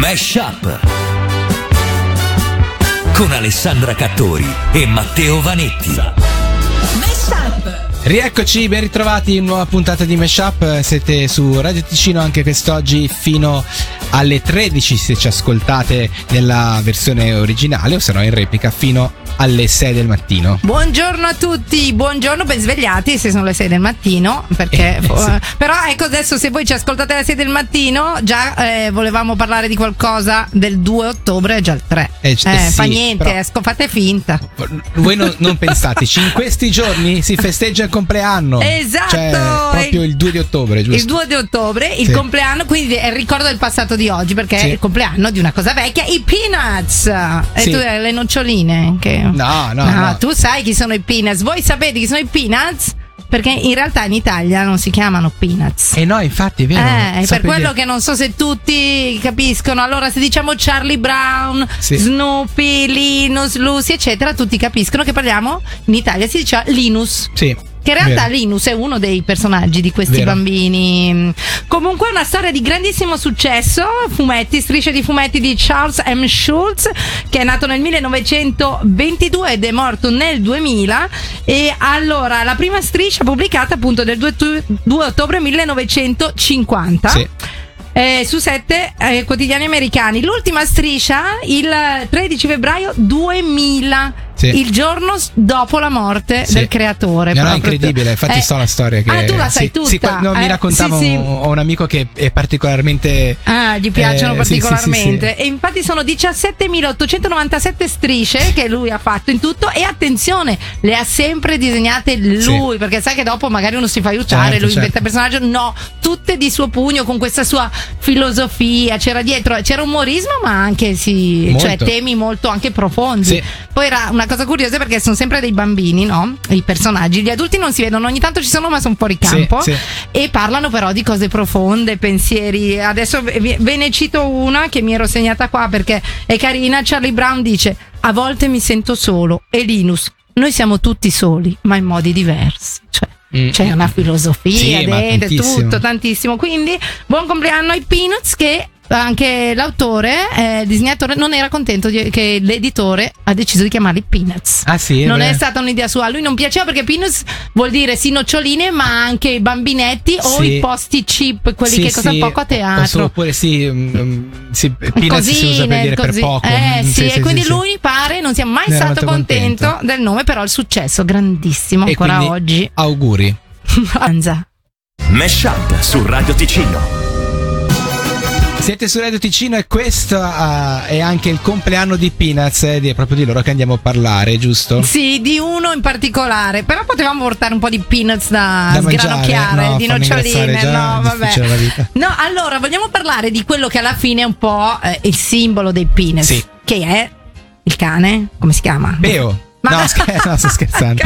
Mashup con Alessandra Cattori e Matteo Vanetti. Mashup. Rieccoci, ben ritrovati in nuova puntata di Mashup. Siete su Radio Ticino anche quest'oggi fino alle 13 se ci ascoltate nella versione originale, o se no in replica fino alle 6 del mattino. Buongiorno a tutti, buongiorno, ben svegliati se sono le 6 del mattino, perché sì. Però ecco, adesso se voi ci ascoltate alle 6 del mattino già volevamo parlare di qualcosa del 2 ottobre, è già il 3. Sì, fa niente, però fate finta. Voi non pensateci, in questi giorni si festeggia il compleanno. Esatto, cioè, proprio il 2 di ottobre, giusto? Il 2 di ottobre, il compleanno, quindi è il ricordo del passato di oggi, perché è il compleanno di una cosa vecchia, i Peanuts. E tu le noccioline che... No. Tu sai chi sono i Peanuts? Voi sapete chi sono i Peanuts? Perché in realtà in Italia non si chiamano Peanuts. No, infatti è vero. È per quello che non so se tutti capiscono. Allora, se diciamo Charlie Brown, Snoopy, Linus, Lucy, eccetera, tutti capiscono che parliamo. In Italia si dice Linus. Sì. Che in realtà Linus è uno dei personaggi di questi bambini. Comunque è una storia di grandissimo successo. Strisce di fumetti di Charles M. Schulz, che è nato nel 1922 ed è morto nel 2000. E allora la prima striscia pubblicata appunto del 2 ottobre 1950. Sì. Su 7 quotidiani americani. L'ultima striscia il 13 febbraio 2000. Il giorno dopo la morte del creatore. No, è incredibile, infatti so la storia che... tu la sai tutta. Mi raccontava ho un amico che è particolarmente... gli piacciono particolarmente. E infatti sono 17.897 strisce che lui ha fatto in tutto. E attenzione, le ha sempre disegnate lui, perché sai che dopo magari uno si fa aiutare, lui inventa il personaggio. No, tutte di suo pugno, con questa sua filosofia. C'era umorismo, ma anche temi molto anche profondi. Poi era una cosa curiosa, perché sono sempre dei bambini, no? I personaggi, gli adulti non si vedono, ogni tanto ci sono, ma sono fuori campo. E parlano però di cose profonde, pensieri. Adesso ve ne cito una che mi ero segnata qua perché è carina. Charlie Brown dice: a volte mi sento solo. E Linus: noi siamo tutti soli, ma in modi diversi. C'è una filosofia dentro, tutto tantissimo. Quindi buon compleanno ai Peanuts, che anche l'autore, il disegnatore, non era contento che l'editore ha deciso di chiamarli Peanuts. Non è stata un'idea sua, a lui non piaceva, perché Peanuts vuol dire noccioline, ma anche i bambinetti o i posti chip, quelli che costano poco a teatro. Oppure Peanuts si usa per dire per poco. E quindi lui pare non sia mai stato contento del nome, però il successo grandissimo ancora oggi. Auguri. Mashup su Radio Ticino. Siete su Radio Ticino e questo è anche il compleanno di Peanuts, ed è proprio di loro che andiamo a parlare, giusto? Sì, di uno in particolare. Però potevamo portare un po' di Peanuts da sgranocchiare, di noccioline. No, vabbè. No, allora vogliamo parlare di quello che alla fine è un po' il simbolo dei Peanuts, che è il cane, come si chiama? Beo. No, sto scherzando.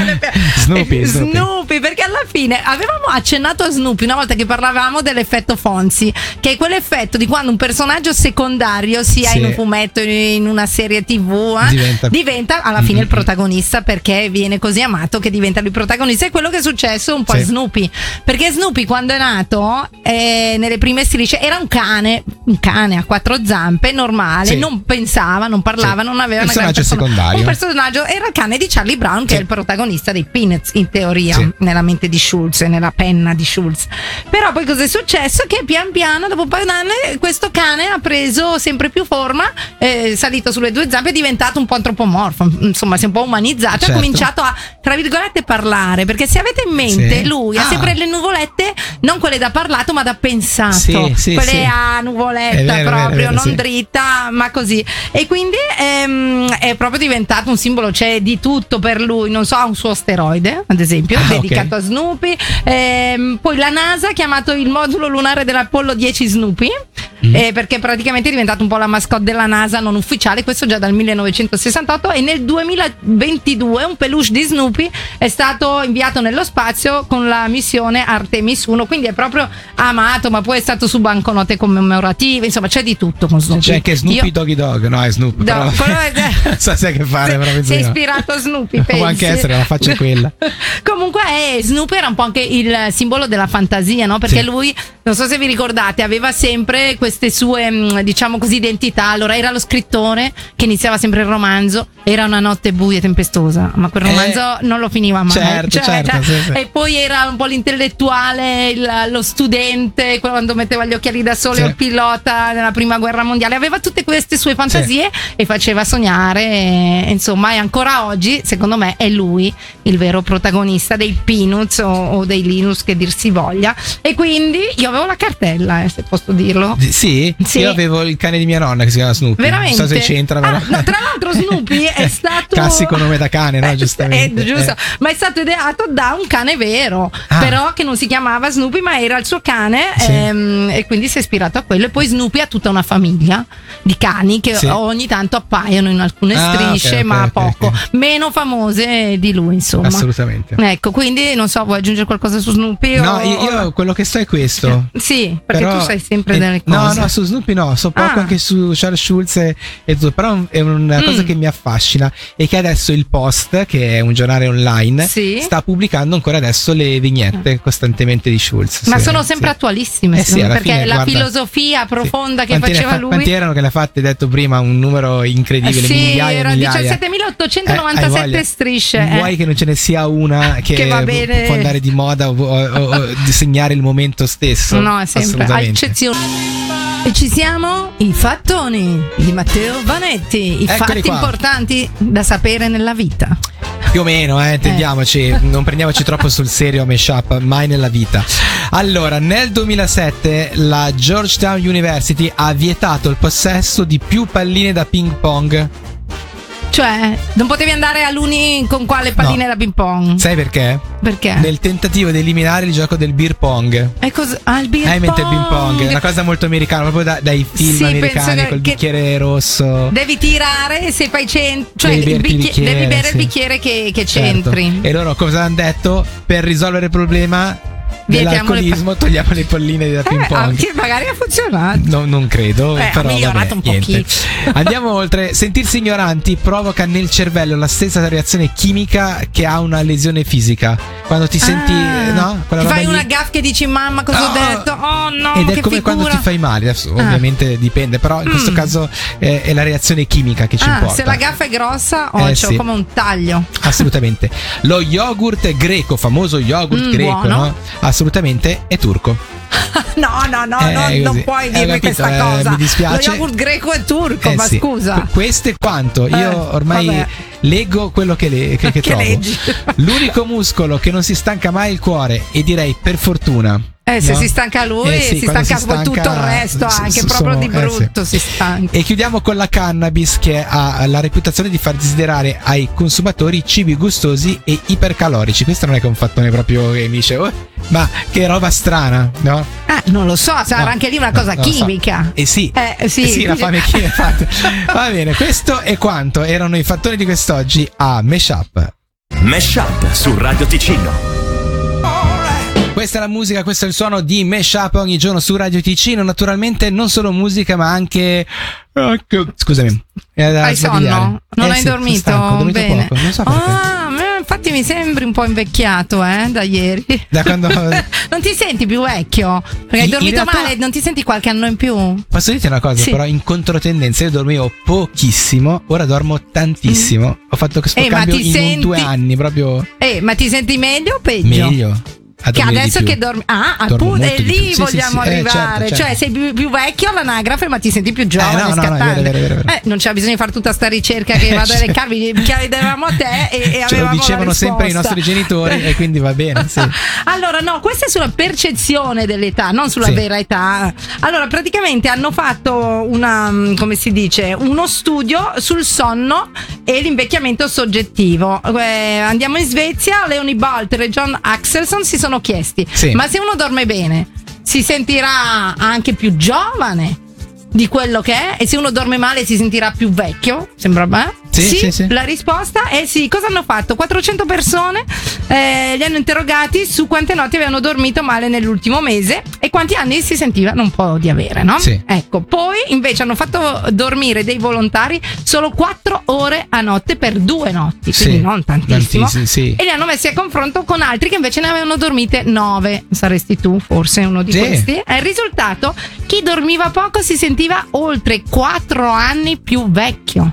Snoopy, perché alla fine avevamo accennato a Snoopy una volta che parlavamo dell'effetto Fonzie, che è quell'effetto di quando un personaggio secondario, sia in un fumetto, in una serie TV, diventa alla fine il protagonista, perché viene così amato che diventa lui protagonista. È quello che è successo un po' a Snoopy, perché Snoopy, quando è nato, nelle prime strisce era un cane a quattro zampe, normale, non pensava, non parlava, non aveva una gran secondario. Un personaggio era il cane di Charlie Brown, che è il protagonista dei Peanuts, in teoria, nella mente di Schulz e nella penna di Schulz. Però poi cosa è successo? Che pian piano, dopo un paio d'anni, questo cane ha preso sempre più forma, salito sulle due zampe, è diventato un po' antropomorfo, insomma si è un po' umanizzato, ha cominciato a, tra virgolette, parlare, perché se avete in mente lui ha sempre le nuvolette, non quelle da parlato ma da pensato, quelle a nuvoletta, proprio non dritta ma così, e quindi è proprio diventato un simbolo, c'è di tutto per lui, non so, ha un suo asteroide ad esempio dedicato a Snoopy, poi la NASA ha chiamato il modulo lunare dell'Apollo 10 Snoopy, perché praticamente è diventato un po' la mascotte della NASA non ufficiale, questo già dal 1968, e nel 2022 un peluche di Snoopy è stato inviato nello spazio con la missione Artemis 1, quindi è proprio amato, ma poi è stato su banconote commemorative, insomma c'è di tutto con Snoopy. C'è anche Snoopy Doggy Dog, no è Snoopy, non so se che fare, proprio si è ispirato a Snoopy, può anche essere, la faccia è quella. Comunque Snoopy era un po' anche il simbolo della fantasia, no? Perché lui non so se vi ricordate, aveva sempre queste sue, diciamo così, identità. Allora era lo scrittore che iniziava sempre il romanzo, era una notte buia e tempestosa, ma quel romanzo non lo finiva mai. Certo, sì. E poi era un po' l'intellettuale, lo studente, quando metteva gli occhiali da sole, o il pilota nella prima guerra mondiale. Aveva tutte queste sue fantasie e faceva sognare, insomma, e ancora oggi secondo me è lui il vero protagonista dei Peanuts o dei Linus, che dir si voglia. E quindi io avevo la cartella, se posso dirlo. Sì? Io avevo il cane di mia nonna che si chiama Snoopy. Veramente? Non so se c'entra, però. No, tra l'altro Snoopy è stato classico nome da cane, no? Giustamente. Giusto. Ma è stato ideato da un cane vero, però che non si chiamava Snoopy, ma era il suo cane, e quindi si è ispirato a quello. E poi Snoopy ha tutta una famiglia di cani che ogni tanto appaiono in alcune strisce, ma poco. Meno famose di lui, insomma. Assolutamente. Ecco, quindi non so, vuoi aggiungere qualcosa su Snoopy? No, io quello che so è questo. Sì, perché però, tu sai sempre delle cose. No, su Snoopy no, so poco anche su Charles Schulz e tutto, però è una cosa che mi affascina, e che adesso il Post, che è un giornale online, sta pubblicando ancora adesso le vignette costantemente di Schulz. Ma sono sempre attualissime, perché fine, la filosofia profonda che faceva lui. Quanti erano che l'ha fatte, detto prima, un numero incredibile, migliaia. Era 17.897 strisce. Vuoi che non ce ne sia una che va bene, può andare di moda o disegnare il momento stesso? No, è sempre a eccezione. E ci siamo? I fattoni di Matteo Vanetti, fatti importanti da sapere nella vita. Più o meno, intendiamoci, non prendiamoci troppo sul serio a Meshup, mai nella vita. Allora, nel 2007 la Georgetown University ha vietato il possesso di più palline da ping pong. Cioè, non potevi andare all'uni con quale palline da ping pong? Sai perché? Perché? Nel tentativo di eliminare il gioco del beer pong. Il beer pong. Mente il beer pong, è una cosa molto americana, proprio dai film americani col bicchiere rosso. Devi tirare, se fai cioè devi bere il bicchiere che c'entri. E loro cosa hanno detto? Per risolvere il problema dell'alcolismo togliamo le palline da ping pong. Che magari ha funzionato. No, non credo, però ha migliorato un pochino. Andiamo oltre. Sentirsi ignoranti provoca nel cervello la stessa reazione chimica che ha una lesione fisica. Quando ti senti, no? Ti fai una gaffa che dici mamma cosa ho detto? Oh no, ed è che come figura. quando ti fai male. Adesso, ovviamente dipende, però in questo caso è la reazione chimica che ci importa. Se la gaffa è grossa, c'è come un taglio. Assolutamente. Lo yogurt greco, famoso yogurt greco, buono. no? Assolutamente è turco. No, non puoi dirmi questa cosa. Mi dispiace. Lo yogurt greco è turco, ma scusa. Questo è quanto. Io ormai leggo quello che trovo. Leggi. L'unico muscolo che non si stanca mai è il cuore, e direi per fortuna. Se si stanca lui, si stanca tutto il resto, anche proprio di brutto si stanca. E chiudiamo con la cannabis, che ha la reputazione di far desiderare ai consumatori cibi gustosi e ipercalorici. Questo non è che un fattone proprio che mi dice ma che roba strana, no? Non lo so, sarà anche lì una cosa chimica. So. Sì, la fame chimica. Va bene, questo è quanto erano i fattoni di quest'oggi a Meshup. Meshup su Radio Ticino. Questa è la musica, questo è il suono di Meshup ogni giorno su Radio Ticino. Naturalmente non solo musica, ma anche... Scusami. Hai sonno? Non hai dormito? Ho dormito bene. Poco, non so perché. Infatti mi sembri un po' invecchiato, da ieri. Da quando... Non ti senti più vecchio? Perché hai dormito male, non ti senti qualche anno in più? Posso dirti una cosa, però in controtendenza io dormivo pochissimo, ora dormo tantissimo. Ho fatto questo cambio in 2 anni, proprio... ma ti senti meglio o peggio? Meglio. Che adesso che dormi, appunto, e lì vogliamo arrivare. Certo. Cioè, sei più vecchio all'anagrafe, ma ti senti più giovane, scattante. Vero. Non c'è bisogno di fare tutta sta ricerca che vado a elencarvi, che avevamo a te e avevamo lo dicevano sempre i nostri genitori, e quindi va bene. Sì. Allora, no, questa è sulla percezione dell'età, non sulla vera età. Allora, praticamente hanno fatto come si dice, uno studio sul sonno e l'invecchiamento soggettivo. Andiamo in Svezia, Leonie Bolter e John Axelson si sono chiesti, ma se uno dorme bene si sentirà anche più giovane di quello che è, e se uno dorme male si sentirà più vecchio? Sembra a me. Sì. La risposta è sì. Cosa hanno fatto? 400 persone li hanno interrogati su quante notti avevano dormito male nell'ultimo mese e quanti anni si sentivano un po' di avere, no? Sì. Ecco, poi invece hanno fatto dormire dei volontari solo 4 ore a notte per 2 notti, quindi non tantissimo. Sì. E li hanno messi a confronto con altri che invece ne avevano dormite 9. Saresti tu forse uno di questi? Il risultato: chi dormiva poco si sentiva oltre 4 anni più vecchio.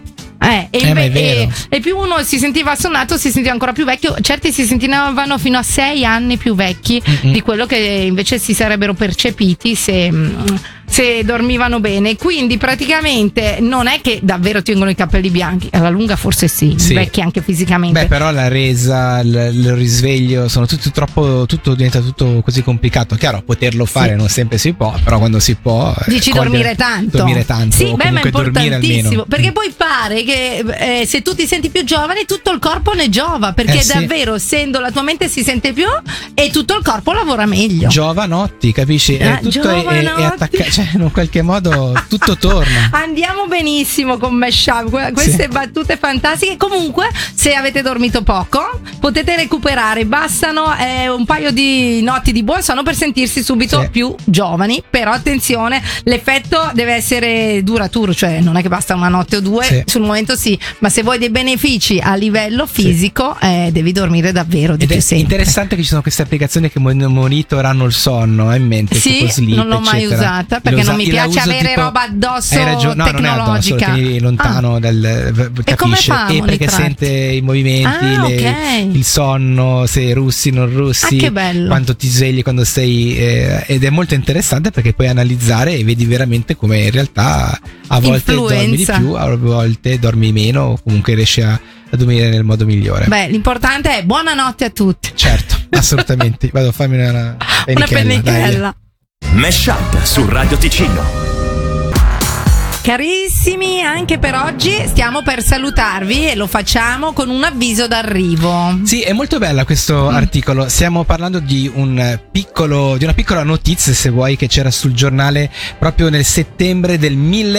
E più uno si sentiva assonnato, si sentiva ancora più vecchio. Certi si sentivano fino a 6 anni più vecchi di quello che invece si sarebbero percepiti se dormivano bene. Quindi praticamente non è che davvero tengono i capelli bianchi, alla lunga forse sì. Vecchi anche fisicamente. Beh, però la resa, il risveglio sono tutto diventa tutto così complicato. Chiaro, poterlo fare non sempre si può, però quando si può dici dormire tanto. Sì, ma è importantissimo, perché poi poi pare che se tu ti senti più giovane tutto il corpo ne giova, perché davvero essendo la tua mente si sente più e tutto il corpo lavora meglio. Giovanotti, capisci? Tutto è attaccato, cioè in qualche modo tutto torna. Andiamo benissimo con Mashup, queste battute fantastiche. Comunque, se avete dormito poco potete recuperare, bastano un paio di notti di buon sonno per sentirsi subito più giovani. Però attenzione, l'effetto deve essere duraturo, cioè non è che basta una notte o due, sul momento sì, ma se vuoi dei benefici a livello fisico devi dormire davvero di più sempre. È interessante che ci sono queste applicazioni che monitorano il sonno, in mente tipo Sleep, non l'ho mai usata perché non mi piace avere tipo, roba addosso tecnologica. No, non è addosso, tieni lontano capisce, e perché sente i movimenti, il sonno, se russi, non russi, che bello. Quanto ti svegli, quando stai ed è molto interessante perché puoi analizzare e vedi veramente come in realtà a volte dormi di più, a volte dormi meno, o comunque riesci a dormire nel modo migliore. Beh, l'importante è buonanotte a tutti. Certo, assolutamente. Vado a farmi una pennichella. Mashup su Radio Ticino. Carissimi, anche per oggi stiamo per salutarvi e lo facciamo con un avviso d'arrivo. Sì, è molto bella questo articolo. Stiamo parlando di una piccola notizia, se vuoi, che c'era sul giornale proprio nel settembre del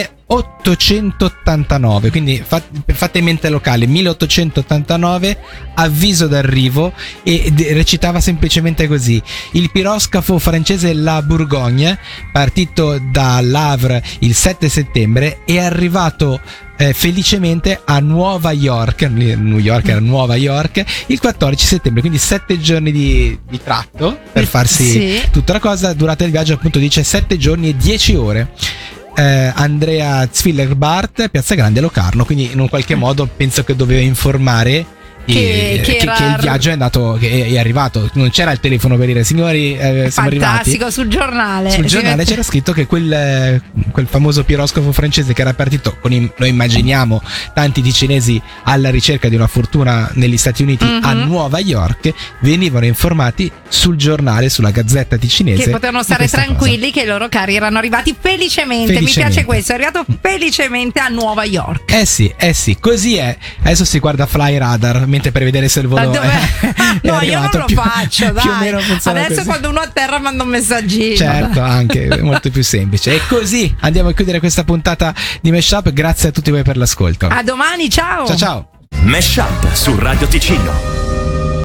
1889, quindi fate mente locale, 1889, avviso d'arrivo, e recitava semplicemente così: il piroscafo francese La Bourgogne, partito da Havre il 7 settembre, è arrivato felicemente a Nuova York. New York era Nuova York il 14 settembre, quindi 7 giorni di tratto per farsi tutta la cosa. Durata il viaggio appunto dice 7 giorni e 10 ore. Andrea Zwillerbart, Piazza Grande, Locarno, quindi in un qualche modo penso che doveva informare che il viaggio è andato, che è arrivato. Non c'era il telefono per dire signori siamo arrivati. Fantastico, sul giornale c'era scritto che quel famoso piroscafo francese che era partito con lo immaginiamo tanti ticinesi alla ricerca di una fortuna negli Stati Uniti a Nuova York, venivano informati sul giornale, sulla Gazzetta Ticinese, che potevano stare tranquilli che i loro cari erano arrivati felicemente. Mi piace questo, è arrivato felicemente a Nuova York. Sì, così è. Adesso si guarda Fly Radar per vedere se il volo no, io non lo faccio, dai. Più o meno adesso così. Quando uno a terra manda un messaggino. Certo, anche è molto più semplice. E così andiamo a chiudere questa puntata di Mashup. Grazie a tutti voi per l'ascolto. A domani, ciao. Ciao. Mashup su Radio Ticino.